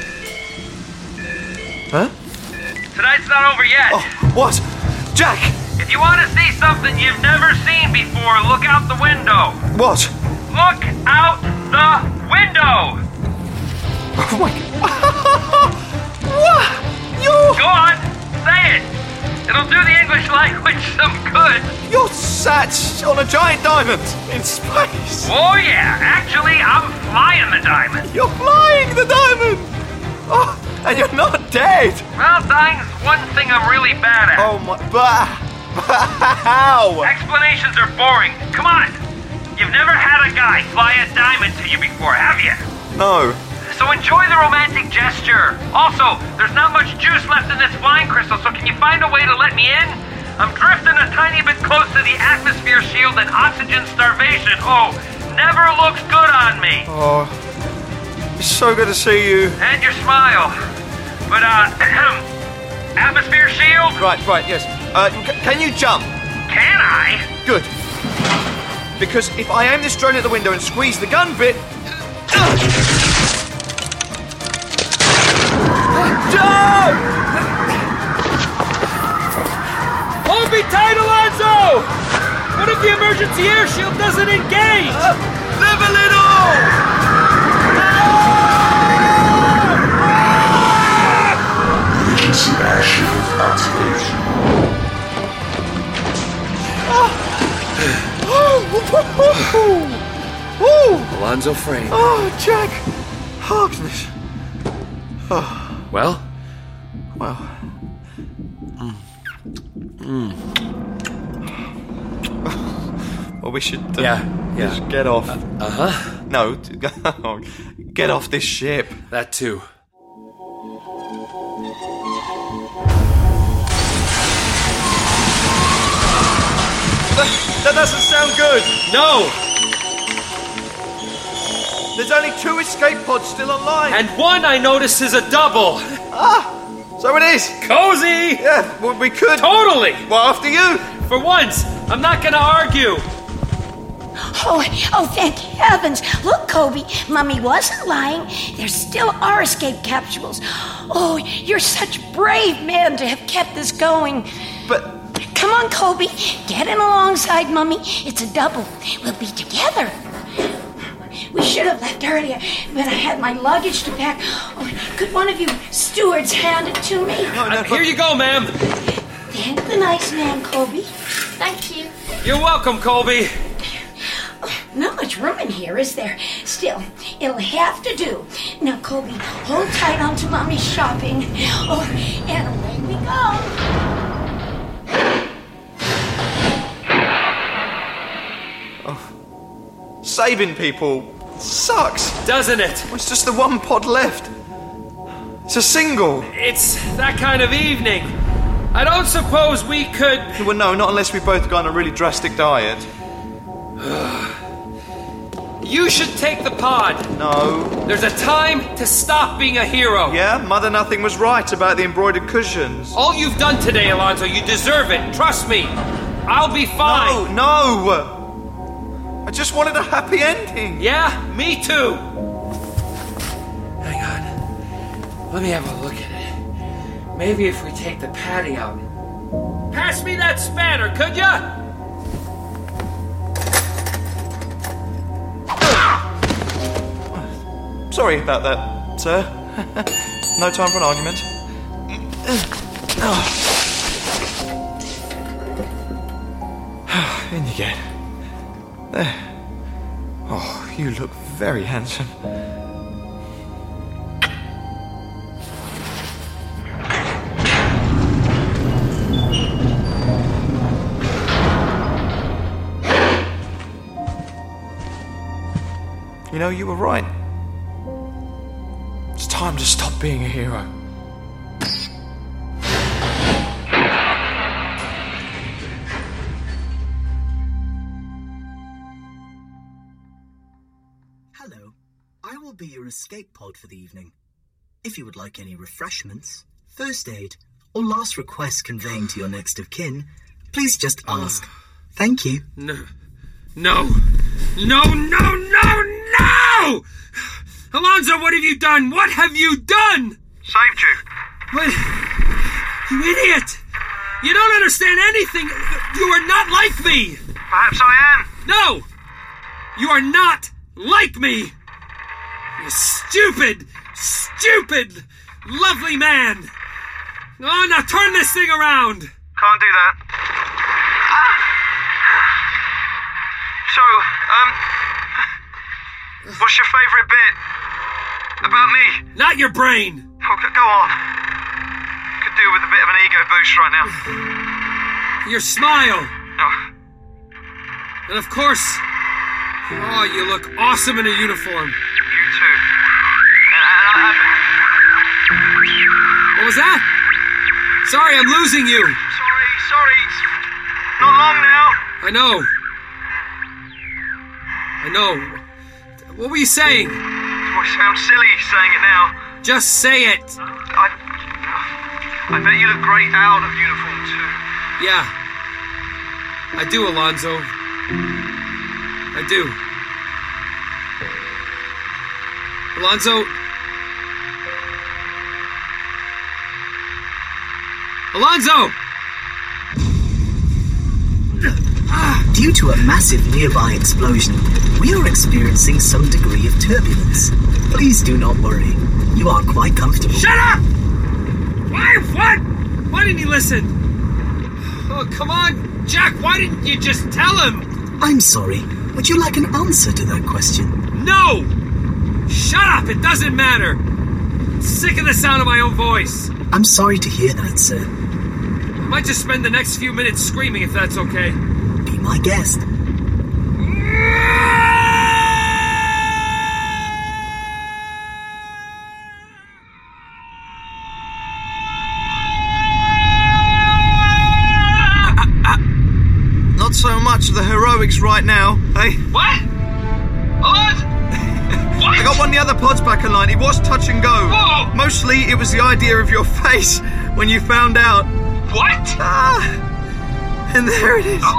Huh? Tonight's not over yet. Oh, what? Jack! If you want to see something you've never seen before, look out the window. What? Look out the window! Oh my God. What? You... Go on, say it. It'll do the English language some good. You're sat on a giant diamond in space. Oh yeah, actually I'm flying the diamond. You're flying the diamond. Oh, and you're not dead. Well, dying's one thing I'm really bad at. Oh my... But how? Explanations are boring. Come on. You've never had a guy fly a diamond to you before, have you? No. So enjoy the romantic gesture. Also, there's not much juice left in this flying crystal, so can you find a way to let me in? I'm drifting a tiny bit close to the atmosphere shield and oxygen starvation. Oh, never looks good on me. Oh, it's so good to see you. And your smile. But, atmosphere shield? Right, yes. Can you jump? Can I? Good. Because if I aim this drone at the window and squeeze the gun bit... Jump! Hold me tight, Alonzo! What if the emergency air shield doesn't engage? Live a little! Emergency air shield activated. Alonzo Frame. Oh, Jack Harkness. Well? Well. Well, we should... just get off. No, get off this ship. That too. That doesn't sound good. No! There's only 2 escape pods still online. And one I noticed is a double. So it is. Cozy! Yeah, well, we could. Totally! Well, after you. For once, I'm not gonna argue. Oh, thank heavens. Look, Kobe, Mummy wasn't lying. There still are escape capsules. Oh, you're such a brave man to have kept this going. But... Come on, Kobe. Get in alongside Mummy. It's a double. We'll be together. We should have left earlier, but I had my luggage to pack. Oh, could one of you stewards hand it to me? No, here you go, ma'am. Thank the nice man, Kobe. Thank you. You're welcome, Colby. Not much room in here, is there? Still, it'll have to do. Now, Kobe, hold tight onto Mommy's shopping. Oh, and away we go. Saving people sucks. Doesn't it? Well, it's just the 1 pod left. It's a single. It's that kind of evening. I don't suppose we could... Well, no, not unless we both go on a really drastic diet. You should take the pod. No. There's a time to stop being a hero. Yeah, Mother Nothing was right about the embroidered cushions. All you've done today, Alonzo, you deserve it. Trust me. I'll be fine. No. I just wanted a happy ending. Yeah, me too. Hang on. Let me have a look at it. Maybe if we take the padding out. Pass me that spanner, could ya? Sorry about that, sir. No time for an argument. In you get. There. Oh, you look very handsome. You know, you were right. It's time to stop being a hero. Hello. I will be your escape pod for the evening. If you would like any refreshments, first aid, or last request conveying to your next of kin, please just ask. Thank you. No. Alonzo, what have you done? What have you done? Saved you. What? You idiot! You don't understand anything. You are not like me. Perhaps I am. No! You are not like me. You stupid, lovely man. Oh, now turn this thing around. Can't do that. So, what's your favourite bit about me? Not your brain. Oh, go on. Could do with a bit of an ego boost right now. Your smile. Oh. And of course, oh, you look awesome in a uniform. You too. What was that? Sorry, I'm losing you. Sorry. Not long now. I know. What were you saying? It sounds silly saying it now. Just say it. I bet you look great out of uniform too. Yeah. I do, Alonzo. I do. Alonzo. Due to a massive nearby explosion, we are experiencing some degree of turbulence. Please do not worry. You are quite comfortable. Shut up! What? Why didn't he listen? Oh, come on, Jack, why didn't you just tell him? I'm sorry. Would you like an answer to that question? No! Shut up, it doesn't matter. sick of the sound of my own voice. I'm sorry to hear that, sir. I might just spend the next few minutes screaming if that's okay. Be my guest. Not so much of the heroics right now, hey? What? What? What? I got one of the other pods back online. It was touch and go. Whoa! Mostly it was the idea of your face when you found out. What? And there it is.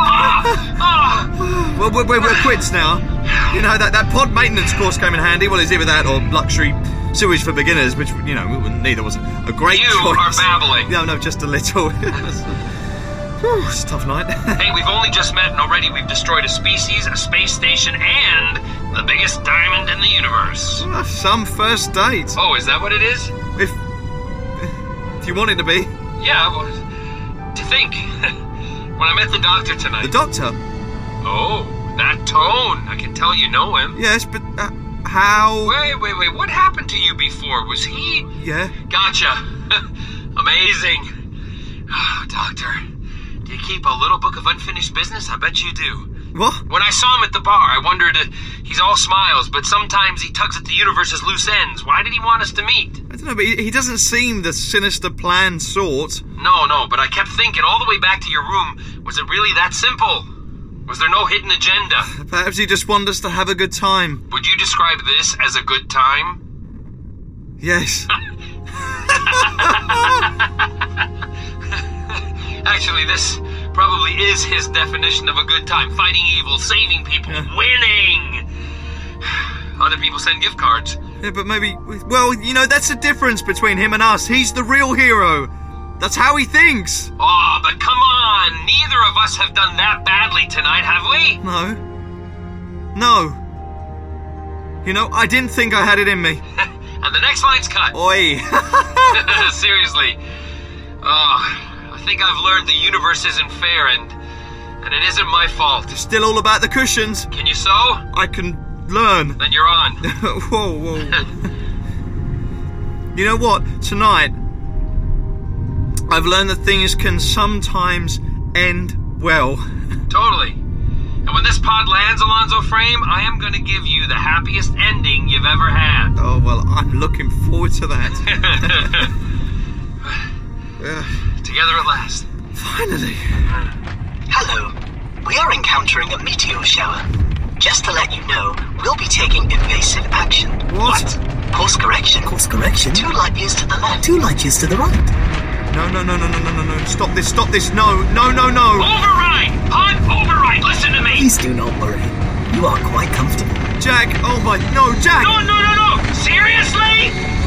Well, we're quits now. You know, that pod maintenance course came in handy. Well, it's either that or luxury sewage for beginners, which, you know, neither was a great choice. You are babbling. No, just a little. Whew, it's a tough night. Hey, we've only just met and already we've destroyed a species, a space station, and the biggest diamond in the universe. Some first date. Oh, is that what it is? If you want it to be. Yeah, well, to think. When I met the doctor tonight. The doctor? Oh, that tone. I can tell you know him. Yes, but how? Wait. What happened to you before? Was he? Yeah. Gotcha. Amazing. Doctor, do you keep a little book of unfinished business? I bet you do. What? When I saw him at the bar, I wondered, he's all smiles, but sometimes he tugs at the universe's loose ends. Why did he want us to meet? I don't know, but he doesn't seem the sinister plan sort. No, but I kept thinking all the way back to your room, was it really that simple? Was there no hidden agenda? Perhaps he just wanted us to have a good time. Would you describe this as a good time? Yes. Actually, this probably is his definition of a good time. Fighting evil, saving people, winning. Other people send gift cards. Yeah, but maybe... Well, you know, that's the difference between him and us. He's the real hero. That's how he thinks. Oh, but come on. Neither of us have done that badly tonight, have we? No. You know, I didn't think I had it in me. And the next line's cut. Oi. Seriously. I think I've learned the universe isn't fair and it isn't my fault. It's still all about the cushions. Can you sew? I can learn. Then you're on. Whoa. You know what? Tonight, I've learned that things can sometimes end well. Totally. And when this pod lands, Alonzo Frame, I am going to give you the happiest ending you've ever had. Oh, well, I'm looking forward to that. Together at last. Finally. Hello. We are encountering a meteor shower. Just to let you know, we'll be taking evasive action. What? Course correction. 2 light years to the left. 2 light years to the right. No. Stop this. No. Override! Pod, override! Listen to me! Please do not worry. You are quite comfortable. Jack, oh my... No, Jack! No! Seriously?